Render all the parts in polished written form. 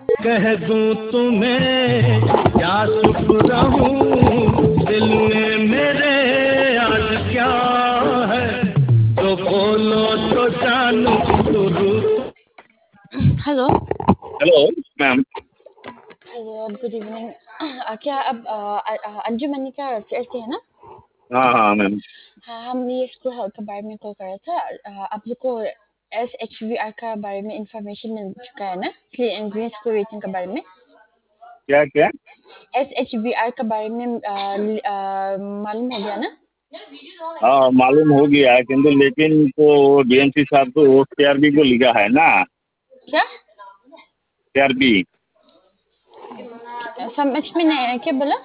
कह दूं तुम्हें क्या सुख रहूं दिल में मेरे आज क्या है तो बोलो तो जानू शुरू। Hello. Hello ma'am. Hello, good evening. क्या अब अंजुमनी का चेयर से है ना? हाँ हाँ मैम। हाँ, हम ये स्कूल हेल्थ के बारे में कॉल कर रहा था। आप लोग को SHVR का बारे में इंफॉर्मेशन मिल चुका है ना? Clean and green school rating के बारे में। क्या क्या? SHVR के बारे में मालूम हो गया ना? हाँ मालूम हो गया है, किंतु लेकिन तो DMC साहब तो CRB को लिखा है ना। क्या CRB समझ में नहीं आया, क्या बोला?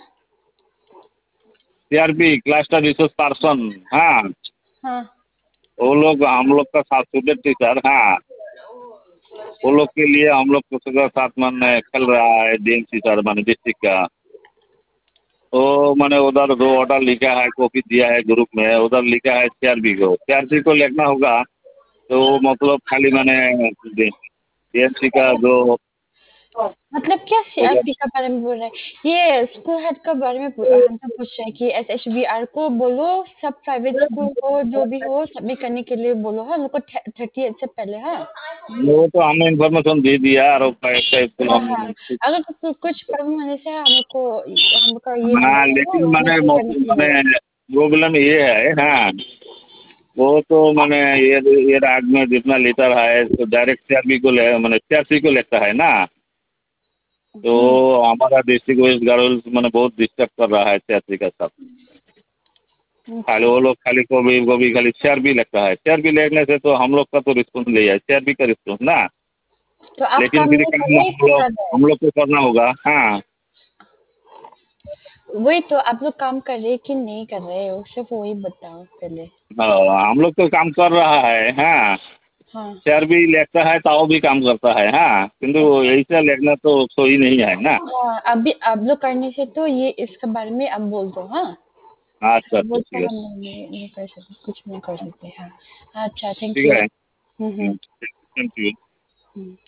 CRB cluster resource person. हाँ हाँ। वो लोग हम लोग का साथ स्टूडेंट थी सर। हाँ वो लोग के लिए हम लोग के साथ मैंने खेल रहा है DMC सर मैंने डिस्ट्रिक्ट का। तो मैंने उधर दो ऑर्डर लिखा है, कॉपी दिया है ग्रुप में, उधर लिखा है CRB को लिखना होगा। तो मतलब खाली मैंने DMC का जो मतलब क्या CRP का बारे में बोल रहे हैं? ये स्कूल हेड का बारे में हम तो पूछ रहे हैं कि SHVR को बोलो, सब प्राइवेट स्कूल हो जो भी हो सबमिट करने के लिए बोलो। हाँ, उनको 30 से पहले। हाँ वो तो हमने इन्फॉर्मेशन दे दिया और स्कूल हाँ हम। हाँ। अगर कुछ प्रॉब्लम होने से हमको ये हाँ नंबर है लेकिन वो मैंने मैसेज करने के लिए। मैंने प्रॉब्लम ये है। हाँ वो तो मैंने ये राग में जितना लीटर है तो डायरेक्ट CRB को ले मैंने CRC को लेता है ना। तो हमारा डिस्ट्रिक्ट वेस्ट गर्ल्स मैंने बहुत डिस्टर्ब कर रहा है CRC का सब। खाली वो लोग खाली को भी खाली CRB लगता है। CRB लेने से तो हम लोग का तो रिस्पॉन्स ले है, CRB का रिस्पॉन्स ना। तो आप लेकिन काम फिर नहीं कर काम रहे कि कर रहे हम लोग को करना होगा। हाँ वही तो, आप लोग काम कर रहे कि नहीं कर रहे हो, सिर्फ वही बताओ पहले। हम लोग तो काम कर रहा है। हाँ हाँ CRB लेता है तो वो भी काम करता है। हाँ किंतु ऐसा लेना तो सही नहीं है ना। हाँ, अभी आप लोग करने से तो ये इसके बारे में अब बोल दो। हाँ, अच्छा अच्छा वो तो ठीक है। हम नहीं कर सकते, कुछ नहीं कर सकते। हाँ अच्छा, थैंक ठीक यू। है। हम्म। Thank you. हम्म।